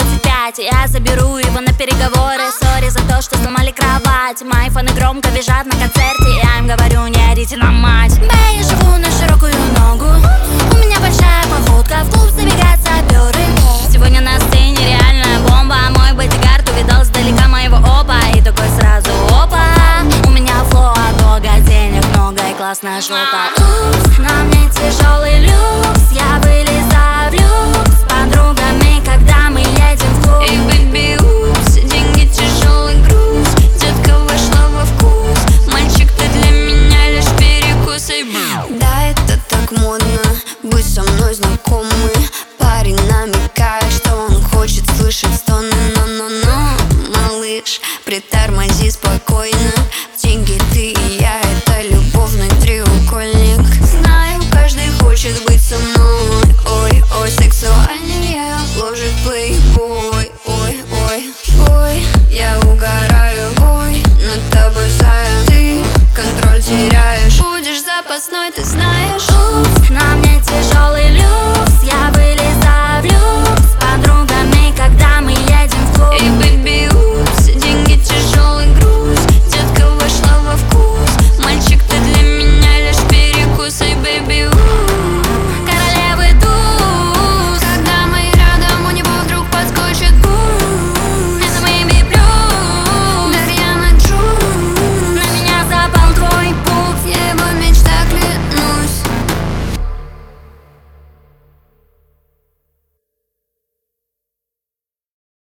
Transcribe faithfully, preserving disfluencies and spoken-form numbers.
двадцать пять. Я заберу его на переговоры. Сори за то, что сломали кровать. Мои фаны громко визжат на концерте. Я им говорю, не орите на мать. Бэй, я живу на широкую ногу. У меня большая походка, в клуб забегают саперы. Сегодня на сцене реальная бомба. Мой бодигард увидал сдалека моего опа. И такой сразу опа. У меня флоу от бога, денег много и классная жопа. Упс, на мне тяжелый люкс. Я вылезаю в люкс с подругами, когда мы едем в клуб. Эй, бэйби, упс, деньги тяжелый груз. Детка вошла во вкус. Мальчик, ты для меня лишь перекус. Эй, да, это так модно быть со мной знакомый. Парень намекает, что он хочет слышать стоны. Но-но-но, малыш, притормози спокойно. Деньги, ты и я, это любовный треугольник. Знаю, каждый хочет быть со мной. Ой, ой, сексуальнее ложит плейбой. Ой, ой, ой, я угораю. Ой, над тобой зая, ты контроль теряешь. Будешь запасной, ты знаешь.